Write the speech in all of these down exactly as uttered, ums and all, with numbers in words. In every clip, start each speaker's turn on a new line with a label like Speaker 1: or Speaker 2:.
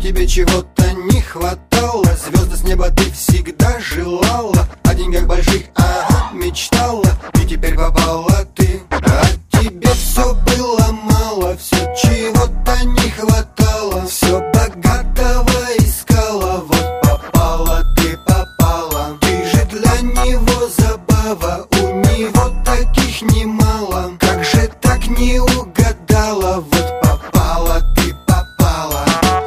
Speaker 1: тебе чего-то не хватало. Звезды с неба ты всегда желала, о деньгах больших, ага, мечтала. И теперь попала ты, а тебе все было мало, все чего-то не хватало, все богатого искала. Вот попала ты, попала, ты же для него забава, у него таких немало. Как же так не угадала? Вот попала ты, попала.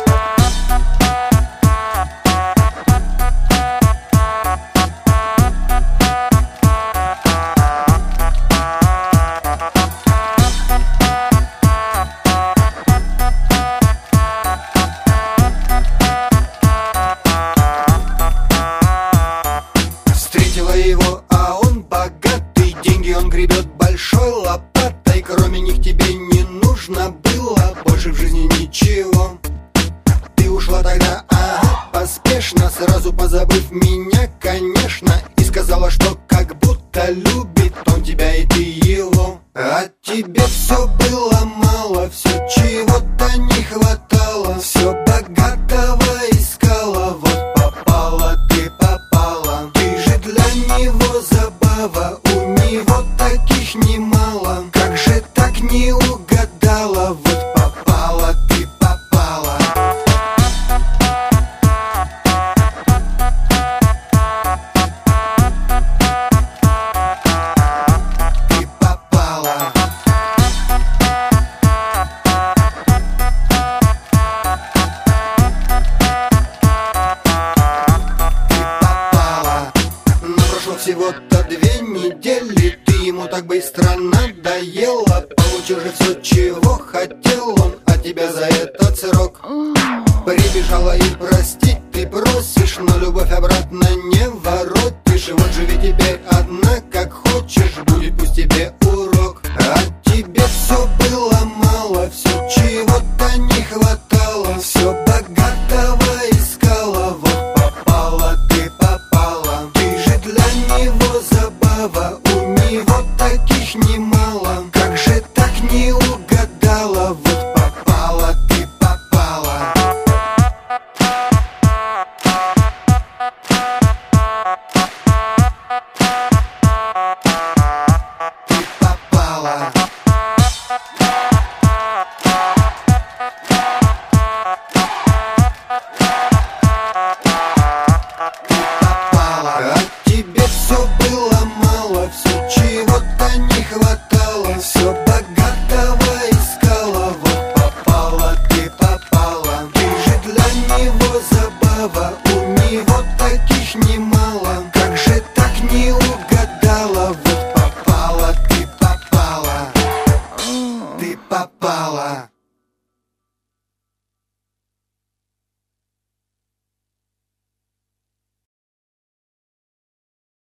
Speaker 1: Встретила его, а он богатый, деньги он гребет большой лопатой. Кроме них тебе не нужно было больше в жизни ничего. Ты ушла тогда, ага, поспешно, сразу позабыв меня, конечно. И сказала, что как будто любит он тебя и ты его. А тебе все было мало, все чего-то не хватало, все богатого искала. Вот попала ты, попала, ты же для него забава, у него таких немало. Как же так не угадала? Вот попала ты, попала. Ты попала. Ты попала. Но прошло всего-то две недели, ты ему так быстро надоела. Получил же все, чего хотел он, а тебя за этот срок прибежала и простить ты просишь, но любовь обратно не воротишь. И вот живи теперь